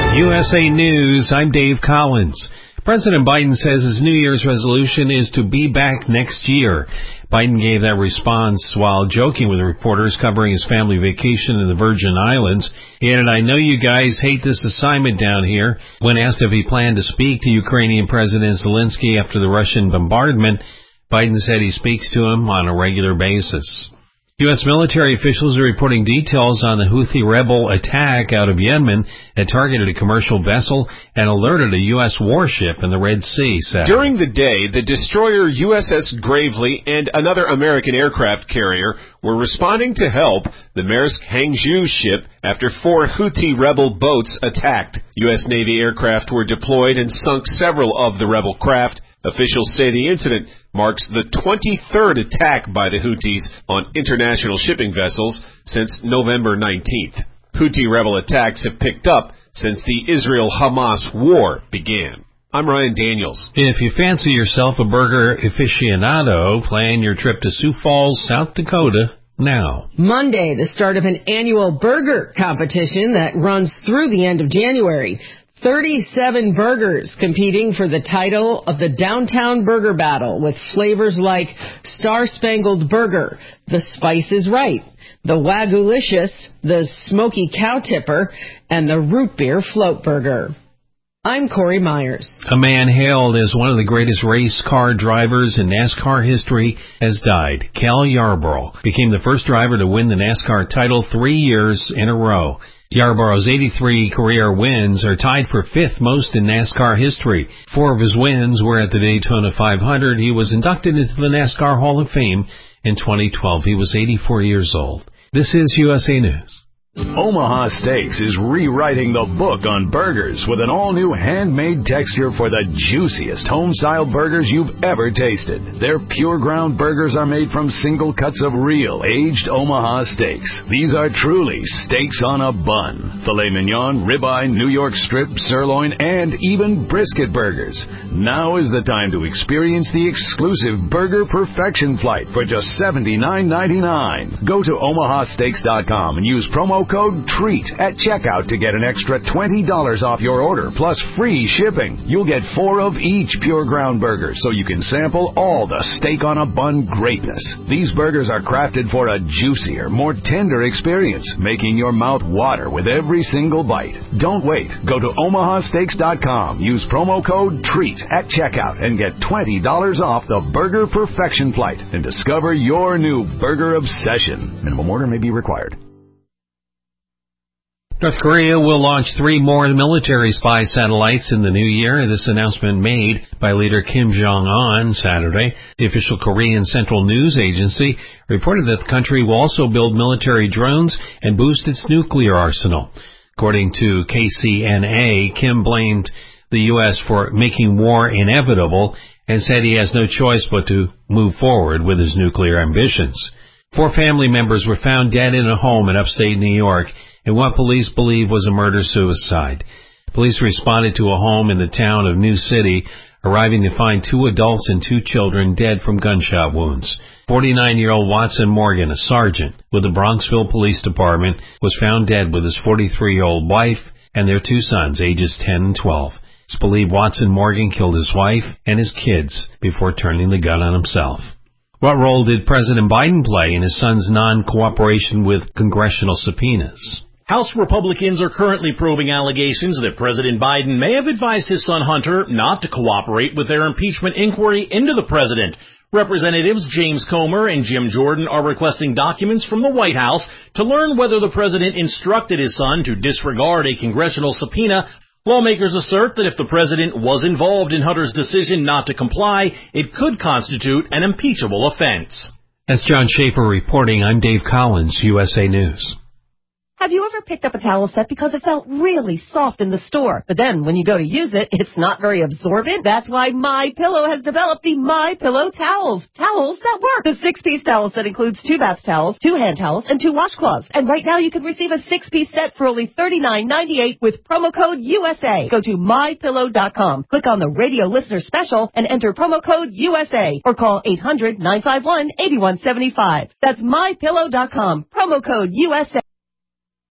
USA News, I'm Dave Collins. President Biden says his New Year's resolution is to be back next year. Biden gave that response while joking with reporters covering his family vacation in the Virgin Islands. He added, "I know you guys hate this assignment down here." When asked if he planned to speak to Ukrainian President Zelensky after the Russian bombardment, Biden said he speaks to him on a regular basis. U.S. military officials are reporting details on the Houthi rebel attack out of Yemen that targeted a commercial vessel and alerted a U.S. warship in the Red Sea Saturday. During the day, the destroyer USS Gravely and another American aircraft carrier were responding to help the Maersk Hangzhou ship after 4 Houthi rebel boats attacked. U.S. Navy aircraft were deployed and sunk several of the rebel craft. Officials say the incident marks the 23rd attack by the Houthis on international shipping vessels since November 19th. Houthi rebel attacks have picked up since the Israel-Hamas war began. I'm Ryan Daniels. If you fancy yourself a burger aficionado, plan your trip to Sioux Falls, South Dakota now. Monday, the start of an annual burger competition that runs through the end of January. 37 burgers competing for the title of the Downtown Burger Battle with flavors like Star Spangled Burger, the Spice is Right, the Wagoolicious, the Smoky Cow Tipper, and the Root Beer Float Burger. I'm Corey Myers. A man hailed as one of the greatest race car drivers in NASCAR history has died. Cale Yarborough became the first driver to win the NASCAR title 3 years in a row. Yarborough's 83 career wins are tied for 5th most in NASCAR history. 4 of his wins were at the Daytona 500. He was inducted into the NASCAR Hall of Fame in 2012. He was 84 years old. This is USA News. Omaha Steaks is rewriting the book on burgers with an all-new handmade texture for the juiciest home-style burgers you've ever tasted. Their pure ground burgers are made from single cuts of real, aged Omaha steaks. These are truly steaks on a bun. Filet mignon, ribeye, New York strip, sirloin, and even brisket burgers. Now is the time to experience the exclusive Burger Perfection Flight for just $79.99. Go to omahasteaks.com and use promo code TREAT at checkout to get an extra $20 off your order, plus free shipping. You'll get 4 of each pure ground burger, so you can sample all the steak on a bun greatness. These burgers are crafted for a juicier, more tender experience, making your mouth water with every single bite. Don't wait. Go to omahasteaks.com, use promo code TREAT at checkout, and get $20 off the Burger Perfection Flight and discover your new burger obsession. Minimum order may be required. North Korea will launch 3 more military spy satellites in the new year. This announcement made by leader Kim Jong-un Saturday. The official Korean Central News Agency reported that the country will also build military drones and boost its nuclear arsenal. According to KCNA, Kim blamed the U.S. for making war inevitable and said he has no choice but to move forward with his nuclear ambitions. 4 family members were found dead in a home in upstate New York in what police believe was a murder-suicide. Police responded to a home in the town of New City, arriving to find 2 adults and 2 children dead from gunshot wounds. 49-year-old Watson Morgan, a sergeant with the Bronxville Police Department, was found dead with his 43-year-old wife and their 2 sons, ages 10 and 12. It's believed Watson Morgan killed his wife and his kids before turning the gun on himself. What role did President Biden play in his son's non-cooperation with congressional subpoenas? House Republicans are currently probing allegations that President Biden may have advised his son Hunter not to cooperate with their impeachment inquiry into the president. Representatives James Comer and Jim Jordan are requesting documents from the White House to learn whether the president instructed his son to disregard a congressional subpoena. Lawmakers assert that if the president was involved in Hunter's decision not to comply, it could constitute an impeachable offense. That's John Schaefer reporting. I'm Dave Collins, USA News. Have you ever picked up a towel set because it felt really soft in the store, but then when you go to use it, it's not very absorbent? That's why MyPillow has developed the MyPillow towels. Towels that work. The 6-piece towel set includes 2 bath towels, 2 hand towels, and 2 washcloths. And right now you can receive a 6-piece set for only $39.98 with promo code USA. Go to MyPillow.com, click on the radio listener special, and enter promo code USA, or call 800-951-8175. That's MyPillow.com, promo code USA.